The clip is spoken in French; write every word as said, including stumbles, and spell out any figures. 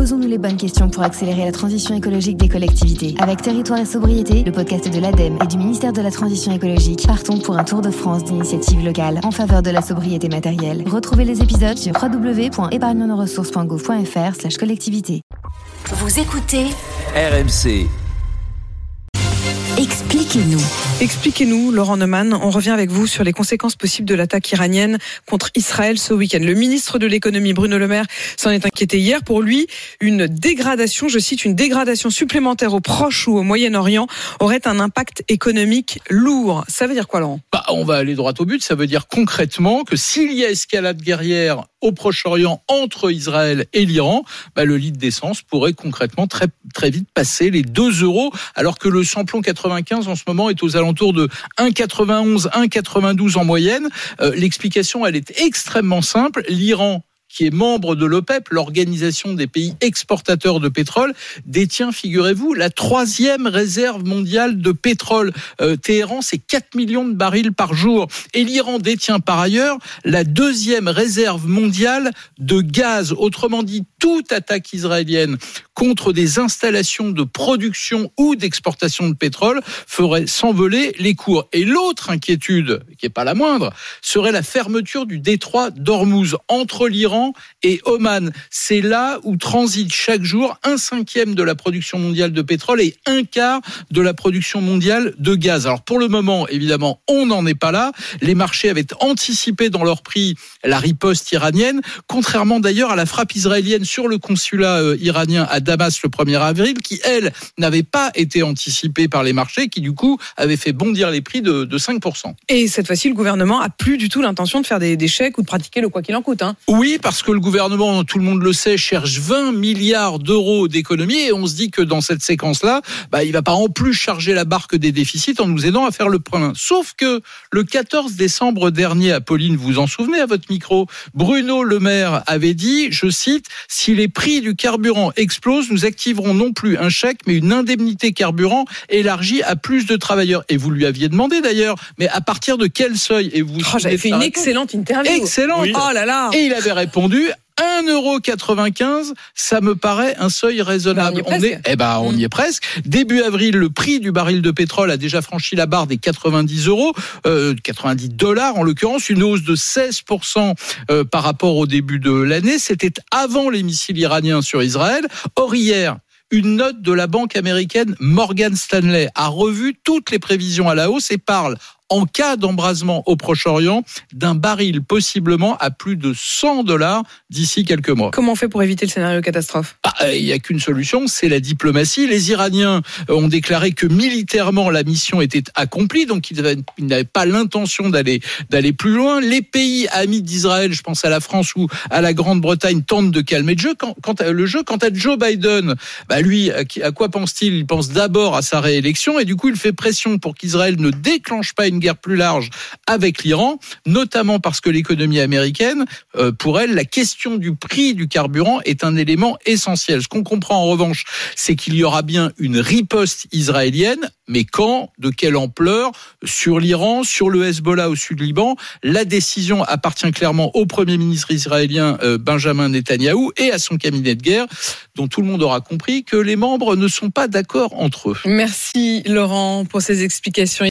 Posons-nous les bonnes questions pour accélérer la transition écologique des collectivités. Avec Territoire et Sobriété, le podcast de l'ADEME et du ministère de la Transition écologique, partons pour un tour de France d'initiatives locales en faveur de la sobriété matérielle. Retrouvez les épisodes sur w w w point épargne nos ressources point gouv point f r slash collectivité. Vous écoutez R M C. Expliquez-nous. Expliquez-nous, Laurent Neumann. On revient avec vous sur les conséquences possibles de l'attaque iranienne contre Israël ce week-end. Le ministre de l'économie, Bruno Le Maire, s'en est inquiété hier. Pour lui, une dégradation, je cite, une dégradation supplémentaire au Proche ou au Moyen-Orient aurait un impact économique lourd. Ça veut dire quoi, Laurent ? Bah, on va aller droit au but. Ça veut dire concrètement que s'il y a escalade guerrière au Proche-Orient entre Israël et l'Iran, bah, le litre d'essence pourrait concrètement très, très vite passer les deux euros, alors que le samplon quatre-vingt-quinze en ce moment est aux alentours de un virgule quatre-vingt-onze, un virgule quatre-vingt-douze en moyenne. Euh, l'explication, elle est extrêmement simple. L'Iran, qui est membre de l'OPEP, l'organisation des pays exportateurs de pétrole, détient, figurez-vous, la troisième réserve mondiale de pétrole. Euh, Téhéran, c'est quatre millions de barils par jour. Et l'Iran détient par ailleurs la deuxième réserve mondiale de gaz. Autrement dit, toute attaque israélienne contre des installations de production ou d'exportation de pétrole ferait s'envoler les cours. Et l'autre inquiétude, qui n'est pas la moindre, serait la fermeture du détroit d'Ormuz entre l'Iran et Oman. C'est là où transite chaque jour un cinquième de la production mondiale de pétrole et un quart de la production mondiale de gaz. Alors pour le moment, évidemment, on n'en est pas là. Les marchés avaient anticipé dans leur prix la riposte iranienne, contrairement d'ailleurs à la frappe israélienne sur le consulat euh, iranien à Damas le premier avril, qui, elle, n'avait pas été anticipée par les marchés, qui du coup avait fait bondir les prix de, de cinq pour cent. Et cette fois-ci, le gouvernement a plus du tout l'intention de faire des, des chèques ou de pratiquer le quoi qu'il en coûte. Hein. Oui, parce que le gouvernement, tout le monde le sait, cherche vingt milliards d'euros d'économie et on se dit que dans cette séquence-là, bah, il va pas en plus charger la barque des déficits en nous aidant à faire le plein. Sauf que le quatorze décembre dernier, Apolline, vous vous en souvenez à votre micro, Bruno Le Maire avait dit, je cite, « Si les prix du carburant explosent, nous activerons non plus un chèque, mais une indemnité carburant élargie à plus de travailleurs. » Et vous lui aviez demandé d'ailleurs, mais à partir de quel seuil ? Et vous oh, j'avais fait une excellente interview. Excellente. Oui. Oh là là. Et il avait répondu, un euro quatre-vingt-quinze, ça me paraît un seuil raisonnable. On, on est, eh ben, on y est presque. Début avril, le prix du baril de pétrole a déjà franchi la barre des quatre-vingt-dix euros, euh, quatre-vingt-dix dollars en l'occurrence, une hausse de seize pour cent euh, par rapport au début de l'année. C'était avant les missiles iraniens sur Israël. Or hier, une note de la banque américaine Morgan Stanley a revu toutes les prévisions à la hausse et parle, en cas d'embrasement au Proche-Orient, d'un baril possiblement à plus de cent dollars d'ici quelques mois. Comment on fait pour éviter le scénario catastrophe ? Ah, il n'y a qu'une solution, c'est la diplomatie. Les Iraniens ont déclaré que militairement la mission était accomplie, donc ils n'avaient pas l'intention d'aller, d'aller plus loin. Les pays amis d'Israël, je pense à la France ou à la Grande-Bretagne, tentent de calmer le jeu. Quant, quant à, le jeu, quant à Joe Biden, bah lui, à, à quoi pense-t-il ? Il pense d'abord à sa réélection et du coup il fait pression pour qu'Israël ne déclenche pas une guerre plus large avec l'Iran, notamment parce que l'économie américaine, euh, pour elle, la question du prix du carburant est un élément essentiel. Ce qu'on comprend en revanche, c'est qu'il y aura bien une riposte israélienne, mais quand, de quelle ampleur, sur l'Iran, sur le Hezbollah au sud-Liban, la décision appartient clairement au Premier ministre israélien euh, Benjamin Netanyahou et à son cabinet de guerre, dont tout le monde aura compris que les membres ne sont pas d'accord entre eux. Merci Laurent pour ces explications.